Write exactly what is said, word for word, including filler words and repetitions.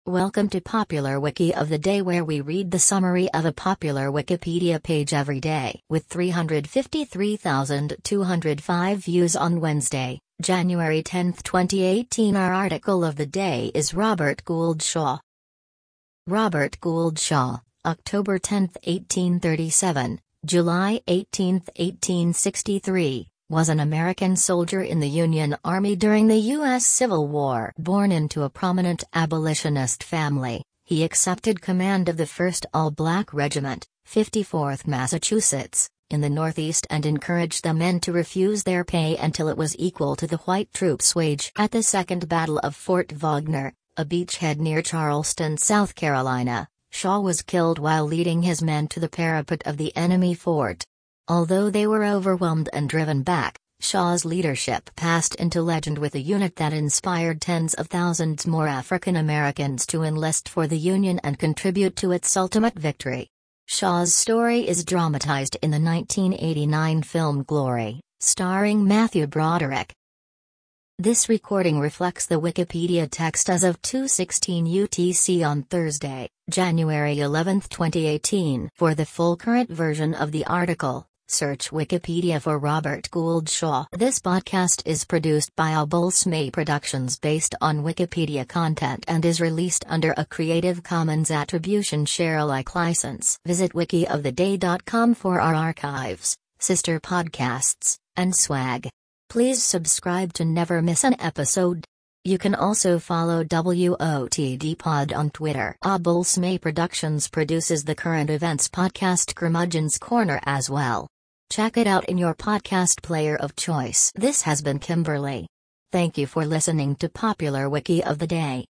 Welcome to Popular Wiki of the Day, where we read the summary of a popular Wikipedia page every day. With three hundred fifty-three thousand two hundred five views on Wednesday, January tenth twenty eighteen, our article of the day is Robert Gould Shaw. Robert Gould Shaw, October tenth eighteen thirty-seven, July eighteenth eighteen sixty-three, was an American soldier in the Union Army during the U S Civil War. Born into a prominent abolitionist family, he accepted command of the first All-Black Regiment, fifty-fourth Massachusetts, in the Northeast and encouraged the men to refuse their pay until it was equal to the white troops' wage. At the Second Battle of Fort Wagner, a beachhead near Charleston, South Carolina, Shaw was killed while leading his men to the parapet of the enemy fort. Although they were overwhelmed and driven back, Shaw's leadership passed into legend, with a unit that inspired tens of thousands more African Americans to enlist for the Union and contribute to its ultimate victory. Shaw's story is dramatized in the nineteen eighty-nine film Glory, starring Matthew Broderick. This recording reflects the Wikipedia text as of two sixteen U T C on Thursday, January eleventh twenty eighteen. For the full current version of the article, search Wikipedia for Robert Gould Shaw. This podcast is produced by Abulsme Productions based on Wikipedia content and is released under a Creative Commons Attribution Share Alike license. Visit wiki of the day dot com for our archives, sister podcasts, and swag. Please subscribe to never miss an episode. You can also follow W O T D Pod on Twitter. Abulsme Productions produces the current events podcast Curmudgeon's Corner as well. Check it out in your podcast player of choice. This has been Kimberly. Thank you for listening to Popular Wiki of the Day.